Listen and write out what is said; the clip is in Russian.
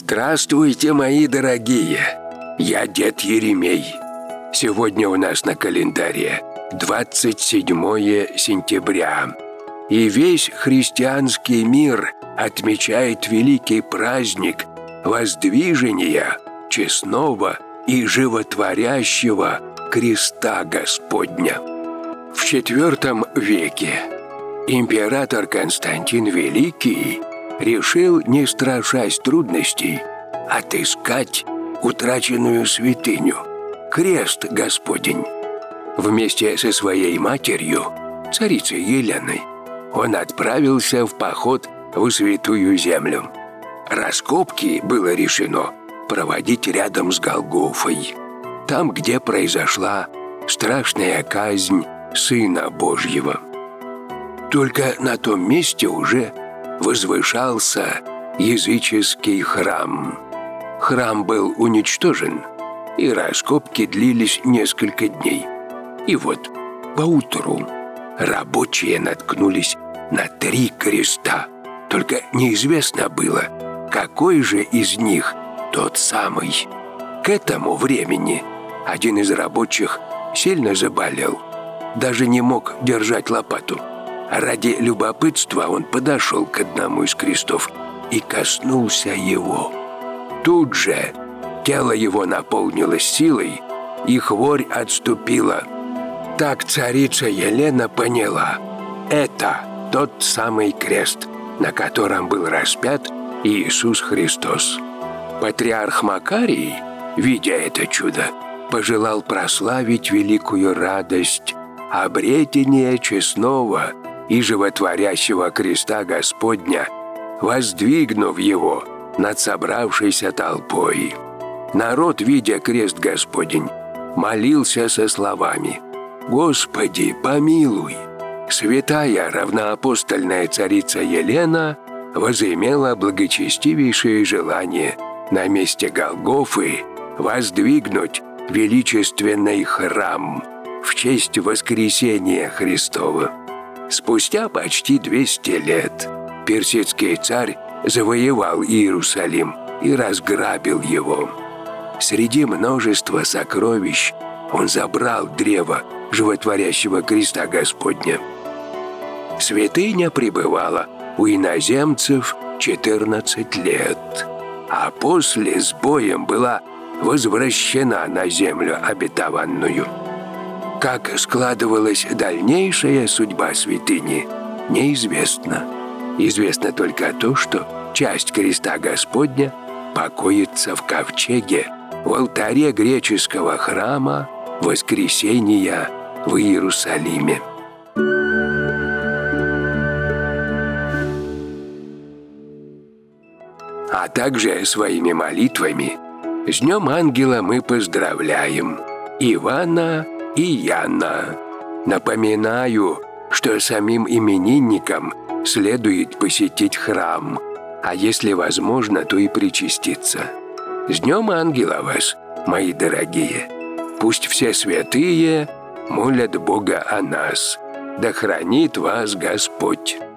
Здравствуйте, мои дорогие! Я дед Еремей. Сегодня у нас на календаре 27 сентября. И весь христианский мир отмечает великий праздник воздвижения честного и животворящего креста Господня. В IV веке император Константин Великий решил, не страшась трудностей, отыскать утраченную святыню – крест Господень. Вместе со своей матерью, царицей Еленой, он отправился в поход в Святую Землю. Раскопки было решено проводить рядом с Голгофой, там, где произошла страшная казнь Сына Божьего. Только на том месте уже возвышался языческий храм. Храм был уничтожен, и раскопки длились несколько дней. И вот поутру рабочие наткнулись на 3 креста. Только неизвестно было, какой же из них тот самый. К этому времени один из рабочих сильно заболел, даже не мог держать лопату. Ради любопытства он подошел к одному из крестов и коснулся его. Тут же тело его наполнилось силой, и хворь отступила. Так царица Елена поняла – это тот самый крест, на котором был распят Иисус Христос. Патриарх Макарий, видя это чудо, пожелал прославить великую радость обретения честного и животворящего креста Господня, воздвигнув его над собравшейся толпой. Народ, видя крест Господень, молился со словами: «Господи, помилуй!» Святая равноапостольная царица Елена возымела благочестивейшее желание на месте Голгофы воздвигнуть величественный храм в честь воскресения Христова. Спустя почти 200 лет персидский царь завоевал Иерусалим и разграбил его. Среди множества сокровищ он забрал древо животворящего креста Господня. Святыня пребывала у иноземцев 14 лет, а после с боем была возвращена на землю обетованную. Как складывалась дальнейшая судьба святыни, неизвестно. Известно только то, что часть креста Господня покоится в ковчеге в алтаре греческого храма Воскресения в Иерусалиме. А также своими молитвами с Днем Ангела мы поздравляем Ивана и Яна. Напоминаю, что самим именинникам следует посетить храм, а если возможно, то и причаститься. С Днем Ангела вас, мои дорогие! Пусть все святые молят Бога о нас. Да хранит вас Господь!